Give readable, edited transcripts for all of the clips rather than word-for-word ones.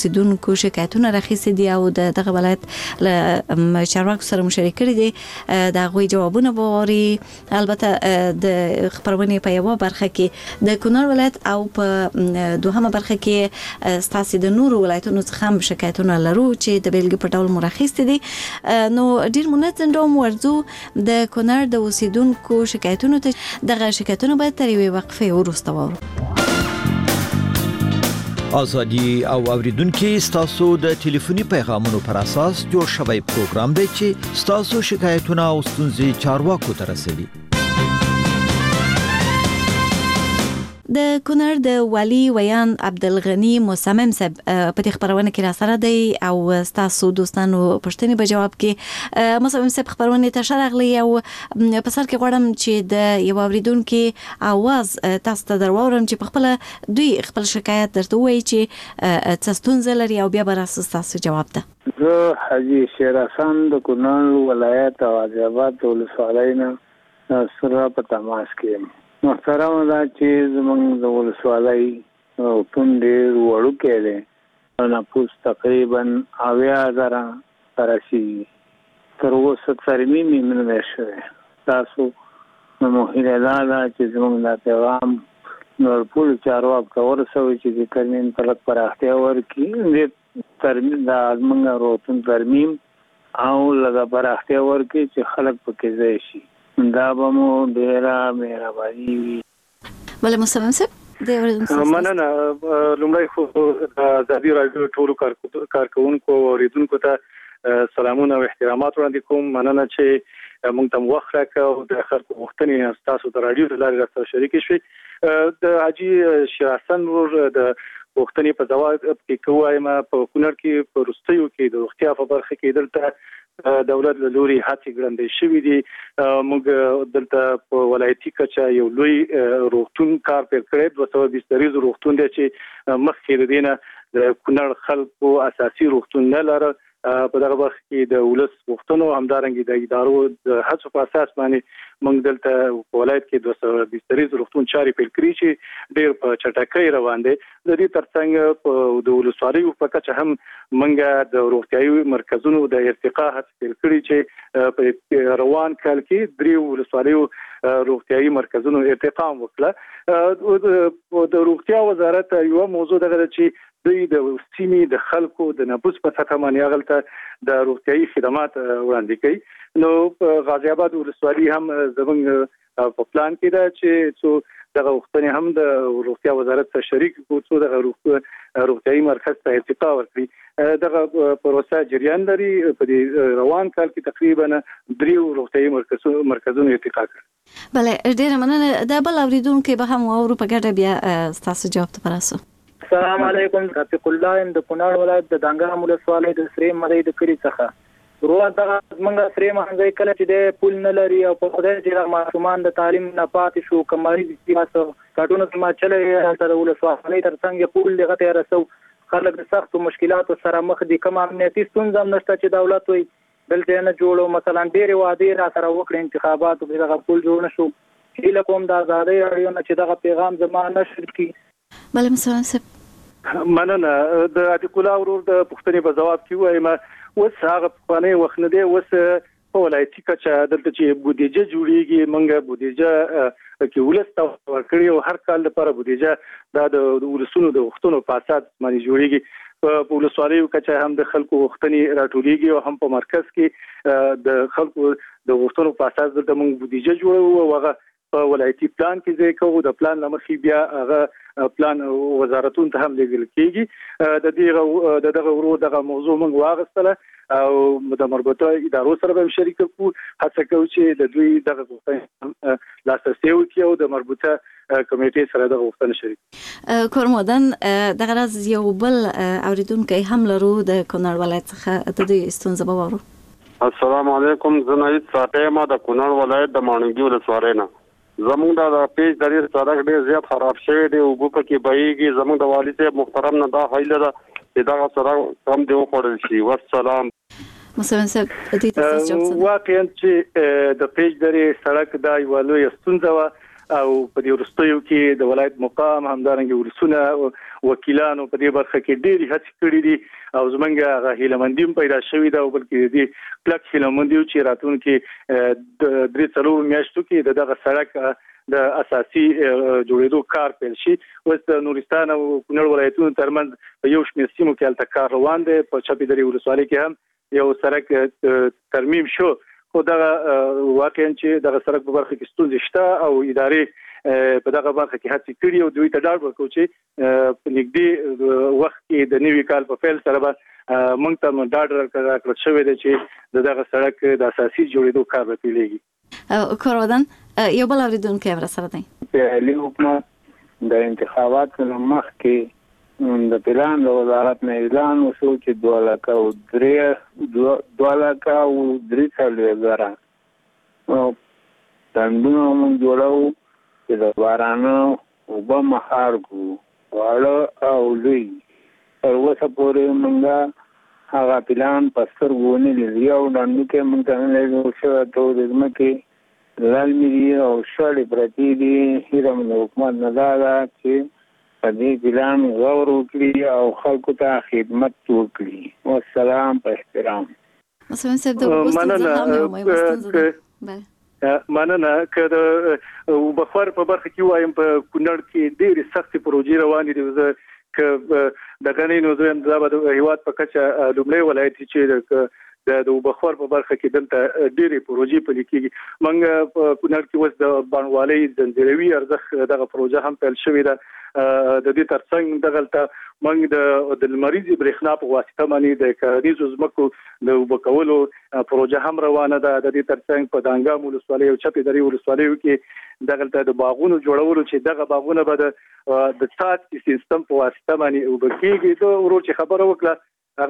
اوسیدونکو شکایتونه راخیستي دي او دغه ولایت له چارواکو سره مشارکت کړي دي د غوي جوابونه ووري. البته د خبرونه په یو برخه کې د کونړ ولایت او په دوهمه برخه کې ستاسو د نورو ولایتونو څخه هم شکایتونه لرو چې د بیلګې په ډول مراخیستي دي. نو ډیر منظم ډول ورځو د کونړ د اوسیدونکو شکایتونو ته دغه شکایتونه باید تر یوې وقفې وروسته وورو. ازادي او اوریدونکو ستاسو د ټلیفوني پیغامونو پر اساس جوړ شوی پروګرام دی چې ستاسو شکایتونه او ستونزې چارواکو ته رسوي. د کونړ د والی ویان عبدالغنی مصمم صاحب په دې خبرونه کې را سره دی او تاسو دوستانو پښتني په جواب کې مصمم صاحب خبرونه ته شرغلی او په سر کې غواړم چې د یو اوریدونکو आवाज تاسو ته درورم چې په خپل دوی خپل شکایت درته وایي چې تاسو لري او بیا به تاسو جواب ده. زه حاجی شیر حسن د کونړ ولایت او آباد ولسوالۍ نه سره په تماس کې محترم دا چې زمونږ د ولسوالۍ ډېر وړوکی دی، نفوس تقریبا 90,000 رسیږي. تر اوسه ترمیم یې نه دی شوی. تاسو نو هیله ده چې زمونږ دا پیغام نور ټولو چارواکو ته ورسوي چې د ترمیم ته لږ پراختیا ورکړي، ترمیم د زمونږ روغتون ترمیم او لږ پراختیا ورکړي چې خلک پکې ځای شي. دا به مو ډیره مهرباني وي. بله مصمم صاحب مننه. لومړی خو د ازادي راډیو ټولو کارکونکو او اوریدونکو ته سلامونه او احترامات وړاندې کوم. مننه چې موږ ته وخت راکړ او د خلکو غوښتنې تاسو د راډیو د لارې سره شریک شوي. د حاجی شیر حسن ور د غوښتنې په ځواب کې کوم په کونړ کې په روستیو کې د روغتیا په برخه کې دلته دولت له لوري هڅې ګړندې شوې دي. موږ دلته په ولایتي کچه یو لوی روغتون کار پیل کړی، 220 بستریز روغتون دی چې مخکې دینه د کونړ خلکو اساسي روغتون نه لري. په دغه وخت کې د ولس غوښتنو همدارنګه د ادارو د هڅو په اساس باندې موږ دلته په ولایت کې 220 بستریز روغتون چاري پیل کړی چې ډېر په چټکۍ روان دي. د دې ترڅنګ په د ولسوالیو په کچه هم موږ د روغتیايي مرکزونو د ارتقا هڅه پیل کړې چې په روان کال کې 3 ولسوالیو روغتیايي مرکزونو ارتقا وکړه. د روغتیا وزارت یو موضوع دغه چې دوی د سیمې د خلکو د نفوس په سطح باندې غلطه د روغتیايي خدمات وړاندې کوي. نو غازی آباد ولسوالي هم زموږ په پلان کې ده چې څو دغه وختونه هم د روغتیا وزارت سره شریک څو د روغتیايي مرکز ته ارتقا ورکړي. دغه پروسه جریان لري. په دې روان کال کې تقریبا 3 روغتیايي مرکزونو ارتقا کړ. بله ډیره مننه. د بل اوریدونکو به هم اورو په ګډه بیا تاسو جواب ته پراسو. السلام علیکم. رفیق الله د کونړ ولایت د دانګام ولسوالۍ د سری مدې د کلی څخه روه دغه موږ سری مهنځي کله چې د پول نه لري او په خدای چې ماشومان د تعلیم نه پاتې شو کمري دي تاسو کارټونه ما چلې تر ولسوالۍ ترڅنګ پول لغه ته رسو خلک د سخت مشکلاتو سره مخ دي. کوم امنیتي ستونزې هم نشته چې دولت وي دلته نه جوړو. مثلا ډېر وعده را سره وکړي انتخابات او دغه پول جوړ نشو. هیله کوم د ازادي راډیو نه چې دغه پیغام زمانه نشر کی. بله مصمم صاحب مننه. د عتیق الله ورور د پښتني په جواب کې وایم اوس هغه په وخت نه دی. اوس په ولایتي کچه دلته چې بودیجه جوړیږي موږ بودیجه کې ولست ورکړي او هر کال لپاره بودیجه د ولسونو د وختونو په اساس باندې جوړیږي. په ولسوالیو کچه هم د خلکو وختنی راټولېږي او هم په مرکز کې د خلکو د وختونو په اساس د موږ بودیجه جوړو او هغه په ولایتي پلان کې ځای کوو. د پلان لمخې بیا هغه پلان وزارتونو ته هم لېږل کېږي. د دغه ورو دغه موضوع موږ واغستله او د مربوطه ادارو سره به شریک کوو. هڅه کوو چې د دوی دغه غوښتنې لاسرسي وکړي او د مربوطه کمیټې سره دغه غوښتنه شریک. کورمودن دغه راز یو بل اوریدونکو هم لرو د کونړ ولایت څخه د دې ستونزه به وورو. السلام علیکم. زنایت ساتم د کونړ ولایت د مانګي ولسوالۍ نه. زموږ د پیج د سړک ډیر زیات خراب شوی دی او په کې بهيږي. زموږ د والي صاحب محترم نه دا حیله ده چې دا سړک کم دی وخوړل شي. والسلام. مصمم صاحب دې تاسو جواب واقعا چې د پیج د سړک دا یو لوی ستونزه و او په دې وروستیو کې د ولایت مقام همدارنګه ولسونه وکیلانو په دې برخه کې ډېری هڅې کړې دي او زمونږ هیلهمندیم پیدا شوې ده او بلکې دې کلک هیلهمندیو چې راتلونکي د 3 میاشتو کې دغه سړک د اساسي جوړېدو کار پیل شي. اوس د نورستان او کونړ ولایتونو ترمنځ په یو شمېر سیمو کې هلته کار روان دی. په چپې درې ولسوالۍ کې هم یو سړک ترمیم شو خو دغه واقعا چې دغه سړک په برخه کې ستونزې شته او ادارې په دغه برخه کې هڅې کړي او دوی ته ډاډ ورکوي چې په نږدې وخت کې د نوي کال په پیل سره به موږ ته ډاډ راکړل شوی دی چې دغه سړک د اساسي جوړېدو کار به پیلېږي. کاروان یو بل اوریدونکو را سره دی. علی حکومت د انتخاباتو مخکې د پلان د وزارت نه اعلان وشو چې 2,3,000 او تندونو موږ جوړو چې د بارانو اوبه مهار کو واړه او لوی تر اوسه پورې موږ هغه پلان په سترګو نه لیدلی او لاندې کې موږ ته نه لیدل شوی ته د ځمکې لالمي او شاړې پرتې دي. هیله مو د حکومت نه دا ده چې په دې پلان غور وکړي او خلکو ته خدمت وکړي. والسلام په احترام. مننه که د بخار په برخه کې وایم په کونړ کې ډېرې سختې پروژې روانې دي. که د غنۍ نو زم د هیواد په کچه لومړی ولایت چې د بخار په برخه کې دلته ډېرې پروژې پلي کېږي. موږ په کونړ کې اوس د بڼوالۍ زنجیروي ارزښت دغه پروژه هم پیل شوې ده. د دې ترڅنګ دغلته موږ د لمریزي برېښنا په واسطه باندې د کاریزو ځمکو د وبکولو پروژه هم روانه ده. د دې ترڅنګ په دانګام ولسوالۍ او چپې درې ولسوالیو کې دغلته د باغونو جوړولو چې دغه باغونه به د سات سیستم په واسطه باندې وبکیږي. ته ورور چې خبره وکړه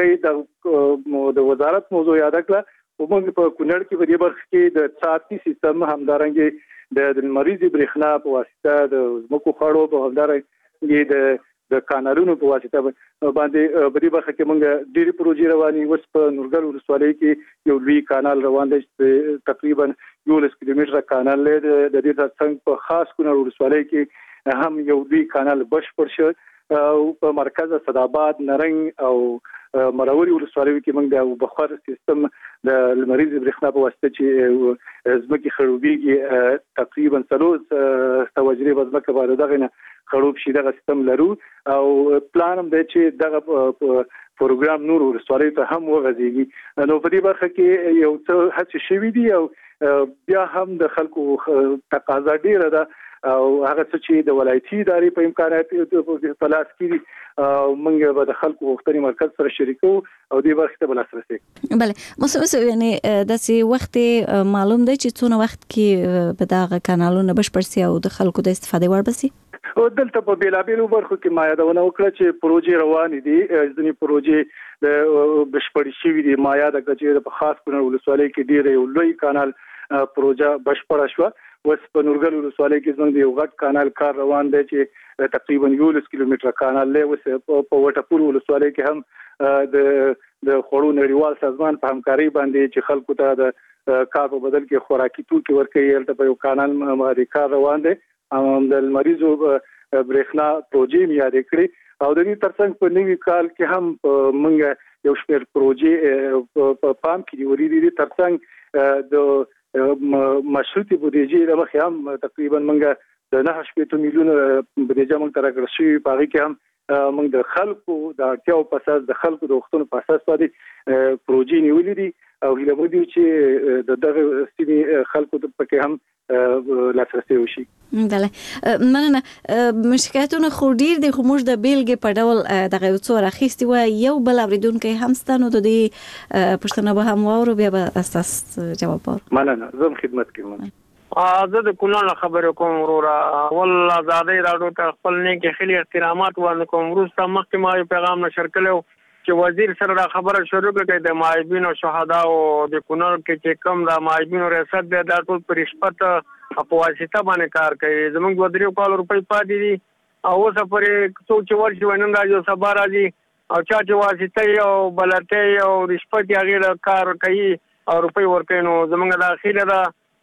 هغه د وزارت موضوع یاد کړه او موږ په کونړ کې په دې برخه کې د ساتي سیستم همدارنګه د لمریزي برېښنا په واسطه د ځمکو خړو په همدارنګه د کانالونو په واسطه باندې په دې برخه کې موږ ډېری پروژې روانې. اوس په نورګل ولسوالۍ کې یو لوی کانال روان دی چې تقریبا 12 کیلومتره کانال دی. د دې ترڅنګ په خاص کونړ ولسوالۍ کې هم یو لوی کانال بشپړ شو او په مرکز صداباد نرنګ او مروري ولسوالیو کې موږ د بخار سیستم د لمریزي برېښنا په واسطه چې ځمکې خړوبېږي تقریبا 300 توجري ځمکه باندې دغه نه خړوب شي دغه سیستم لرو او پلان هم دی چې دغه پروګرام نور ولسوالیو ته هم وغځيږي. نو په دې برخه کې یو څه هڅې شوې دي او بیا هم د خلکو تقاضا ډیره ده او هغه څه چې د ولایتي ادارې په امکانات په لاس کې موږ به د خلکو غوښتنې مرکز سره شریکو او دې برخه ته بلاسرسي. بله مسو یعنی داسې وخت معلوم دی چې څونه وخت کې به دغه کانالونه بشپړ سي او د خلکو د استفادې وړ بسي. او دلته په بیلابیلو برخو کې ما یادونه وکړه چې پروژې روانې دي. ځینې پروژې د بشپړ شوي دي. ما یاد کړه چې په خاص کونړ ولسوالۍ کې ډېر یو لوی کانال پروژه بشپړه شوه. اوس په نورګل ولسوالۍ کې زموږ یو غټ کانال کار روان دی چې تقریبا 11 کیلومتره کانال دی. اوس په وټپور ولسوالۍ کې هم د خړو نړیوال سازمان په همکاري باندې چې خلکو ته د کار په بدل کې خوراکي توکي ورکوي هلته په یو کانال باندې کار روان دی. د لمریزو برېښنا پروژې یادې کړې او د دې ترڅنګ په نوي کال کې هم موږ یو شمېر پروژې په پام کې نیولې دي. ترڅنګ د مشروطي بودیجې د مخې هم تقریبا موږ د 9 میلیون بودیجه موږ تر راغلی شوی په هغه کې هم موږ د خلکو د اړتیاو په اساس د خلکو د وختونو په اساس باندې پروژې نیولې دي او هیله مو دي چې دغه سیمې خلکو ته پکې هم لاسرسي وشي. بله مننه. شکایتونه خو ډیر دي خو موږ د بیلګې په ډول دغه څو راخېستي و یو بل اوریدونکو هم ستنو د دې پښتنه به هم واورو بیا به اساس جواب ورکړو. مننه. زم خدمت کوم. زه د کونړ خبرې کوم وروره. ول آزادۍ راډیو ته خپل نیک خلی احترامات وړاندې کوم. وروسته مخکې ما یو پیغام نشر کړو چې وزیر سره دا خبره شروع کړه د معیبین او شهدا او د کونړ کې چې کوم د معیبین ریاست دی دا ټول پر رشوت په واسطه باندې کار کوي. زموږ 2 کال روپۍ پاتې دي او اوس پرې څوک چې ورشي ونن راځي سبا راځي او چا چې واسطه او بلته او رشوت هغه کار کوي او روپۍ ورکوي. نو زموږ د اخیره دا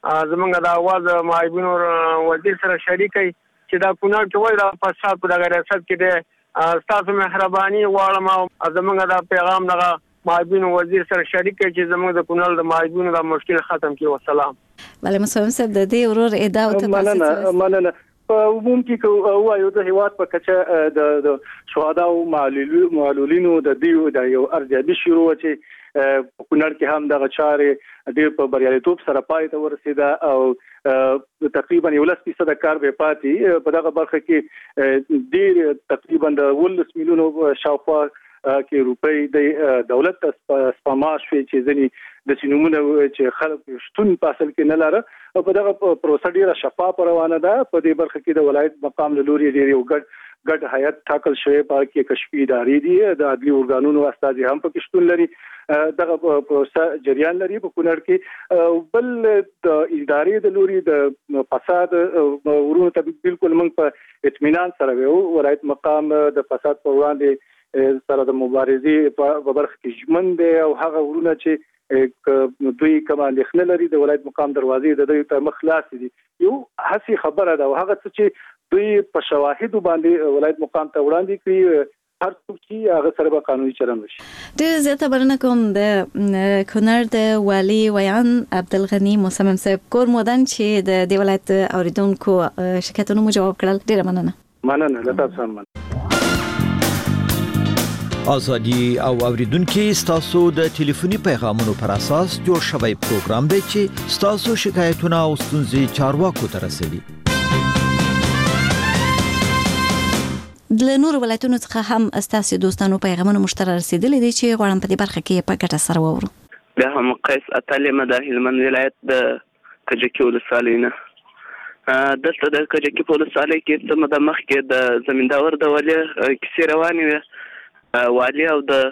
زمونږ د اواز معیبینو وزیر سره شریکي چې دا کونړ کې وای دا فساد په دغه ریاست کې دی ستاسو مهرباني غواړم او زمونږ دا پیغام دغه معیبینو وزیر سره شریکي چې زمونږ د کونړ د معیبینو د مشکل ختم کړي. والسلام. بله مسلم صاحب د دې ورور ادعا او تفاصیل مننه. په عموم کې وایو د هیواد په کچه د شهدا او معلولینو د دیو د یو ارزیابي شروع چې په کونړ کې هم د غچارې د په بریالیتوب سره پای ته ورسیده او تقریبا 11% کار به پاتې په دغه برخه کې ډیر تقریبا د 10 میلیونو شاوخوا کې روپۍ د دولت سپما شوې چې ځنی د سینومونه چې خلک شتون په اصل کې نه لاره او په دغه پروسه ډیره شفاف روانه ده. په دې برخه کې د ولایت مقام له لوري ډیر یو ګډ هیئت ټاکل شوی په کې کشفي ادارې دي د عدلي ارګانونو استازي هم پکې شتون لري. دغه پروسه جریان لري په کونړ کې. بل د ادارې د لوري د فساد ورونو ته بالکل موږ په اطمینان سره وو. ولایت مقام د فساد پر وړاندې سره د مبارزې په برخه کې ژمن دي او هغه ورونه چې دوی کوم اندېښنه لري د ولایت مقام دروازې د دوی ته مخلاص دي. یو هسي خبره ده او هغه چې دوی په شواهد باندې ولایت مقام ته وړاندې کړي هر څوک چې هغه سره به قانوني چلند وشي. ډېر زیاته بلنه کوم د کونړ د والي ویان عبدالغني مصمم صاحب کور مودن چې د دې ولایت اوریدونکو شکایتونو مو جواب کړل. ډېر مننه. له تاسو سره ازادي او اوریدونکو ستاسو د ټلیفوني پیغامونو پر اساس جوړ شوی پروګرام دی چې ستاسو شکایتونه او ستونزې چارواکو ته رسوي. د نور ولایتونو څخه هم ستاسو دوستانو پیغامونه مشترک رسیدلي دي چې غواړم په دې برخه کې په ګټه سره وورو. بیا هم قیس اتلې د هلمند ولایت د کجکي ولسوالۍ نه دلته د کجکي په ولسوالۍ کې څه مده مخکې د زمینداور د والي کیسې روانې وې. والي او د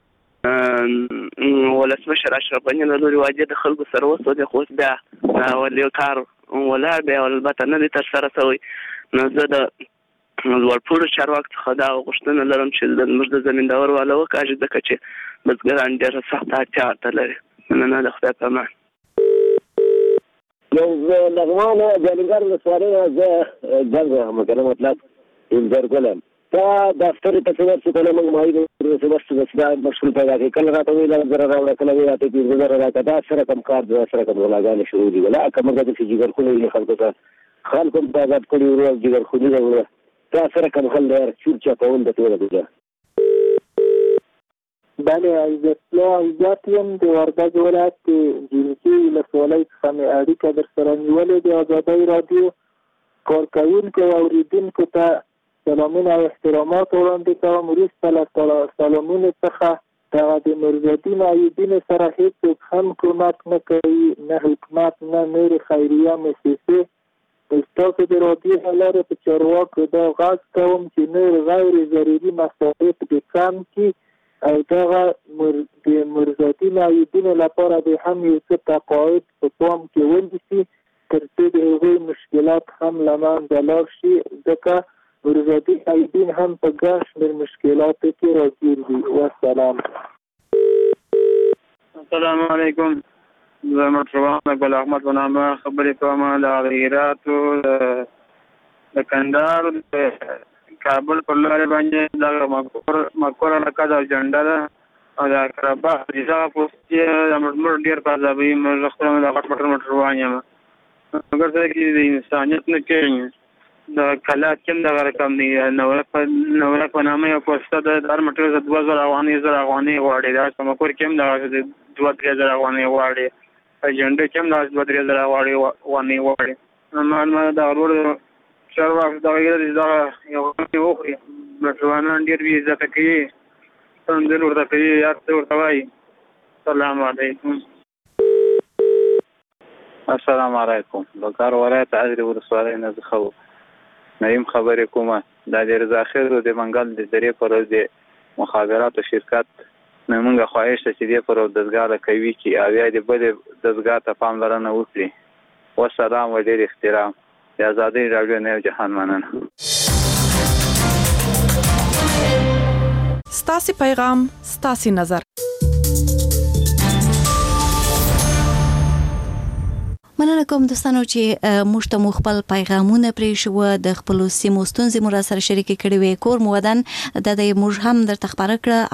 ولسمشر اشرف غني له لوري واجب د خلکو سره وسوځي خو بیا والي کار ولا بیا البته نه دي تر سره شوی. نو زه د ورپوړو چارواکو څخه دا غوښتنه لرم چې موږ د زمینداور والا وکاږي ځکه چې بزګران ډېر سخت اړتیا لري. مننه د خدای په امان. یو لغمانه جلګر ولسوالۍ زه ځم مکرم مطلب انځرګلم تا دفتر ته څه کله موږ مایو ورسره څه مشغول پیدا کړ کله راته ویل زره راوړل کله راته پیږه زره راته دا سره کوم کار دا سره کوم ولاګان شروع دي ولا کوم د جګر خلې خلکو ته خلکو ته آزاد کړی ورو جګر خلې ورو تا سره کوم خل دی چې چا کول د ټول دی. بله عزتیم د وردګ ولایت جنسي ولسوالۍ څخه مې اړیکه در سره نیولې د ازادۍ رادیو کارکوونکو او اوریدونکو ته سلامونه او احترامات وړاندې کوم. وروسته له سلامونو څخه دغه د نورالدین ایوبین سره هیڅوک هم کومک نه کوي نه حکومت نه نورې خیریه مؤسسې. ستاسو د رادیو له لارې په چارواکو دا غږ کوم چې نور غیر ضروري مصارف دې کم کړي او دغه د نورالدین ایوبین لپاره د هم یو څه تقاعد په پام کې ونیسي تر څو د هغوی مشکلات هم له منځه لاړ شي ځکه ورزادي ایدین هم په ګڼ شمېر مشکلاتو کې راګیر دي. والسلام. السلام علیکم. زه مطربان اقبال احمد په نامه خبرې کوم د هراتو د کندهار د کابل پر لارې باندې د مقر علاقه د جنډا ده او د اقربا دغه پوسټ د موږ ډېر په ځابې موږ خپل د غټ موټر روان یم مګر څه کې د انسانیت نه کوي د کلات کوم د رقم دی نو په نامه یو پوسټ د هر موټر د 2000 افغانۍ غواړي دا کوم کور کوم د 2000 افغانۍ غواړي اجنډا کوم د 2000 غواړي ما دا ورور چارواک دا یو وخوري مسلمانان ډېر وی عزت کوي څنګه ورته کوي یا ورته وایي. السلام علیکم. السلام علیکم. بکار ولایت عزري ولسوالۍ نه زخو نیم خبرې کومه د رضا خیر د منګل د درې پر د مخابراتو شرکت موږ خواهش ته چې د پر دزګاه کوي چې اویا د بل دزګاه ته پاملرنه وکړي. والسلام و ډېر احترام. د ازادۍ راډیو نه جهان مننه. ستاسو پیغام ستاسو نظر. مننه کوم دوستانو چې موږ ته خپل پیغامونه پرې شو د خپل سیمو ستونزې مو را سره شریک کړي وي کور مودن د موږ هم در تخبره کړه